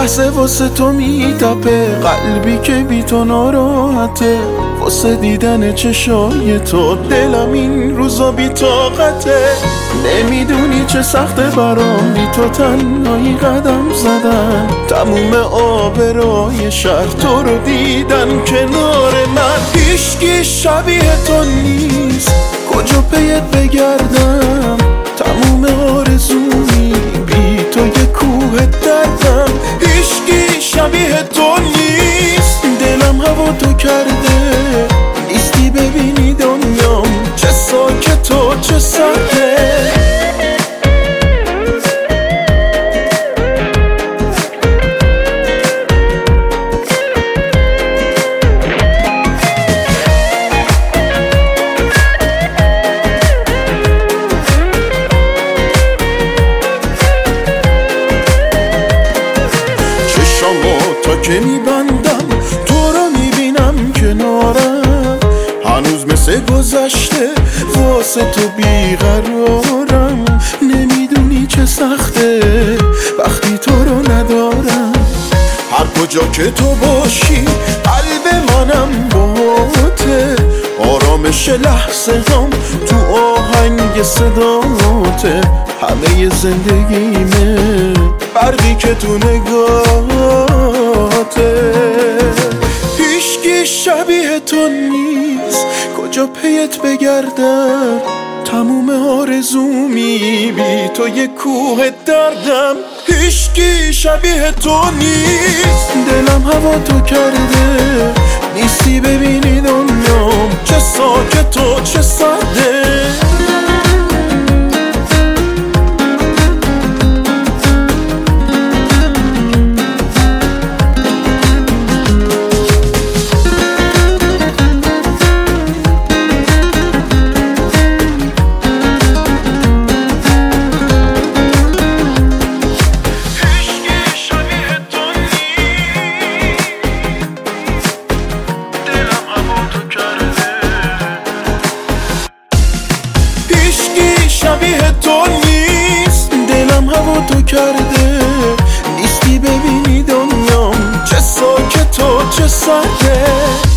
لحظه واسه تو میتپه، قلبی که بی تو ناراحته، واسه دیدن چشای تو دلم این روزا بی طاقته. نمیدونی چه سخته برام بی تو تنهایی قدم زدن، تموم آبرای شهر تو رو دیدن کنار من. هیچکی شبیه تو نیست، کجا پیت بگردم، تموم آرزومی بی تو یه کوه دردم. هیچکی شبیه تو نیست، دلم هوا تو کرده، نیستی ببینی دنیام چه ساکت و چه سرده. تا که میبندم تو رو میبینم کنارم، هنوز مثل گذشته واسه تو بیقرارم. نمیدونی چه سخته وقتی تو رو ندارم، هر کجا که تو باشی قلب منم باته، آرامش لحظه هم تو آهنگ صداته. همه زندگیمه برقی که تو نگاهته. هیچکی شبیه تو نیست، کجا پیت بگردم، تموم آرزومی بی تو یه کوه دردم. هیچکی شبیه تو نیست، دلم هوا تو کرده، نیستی ببینی دنیام چه ساکت و چه سرده. شبیه تو نیست، دلم هوا تو کرده، نیستی ببینی دنیام چه ساکت و چه سرده.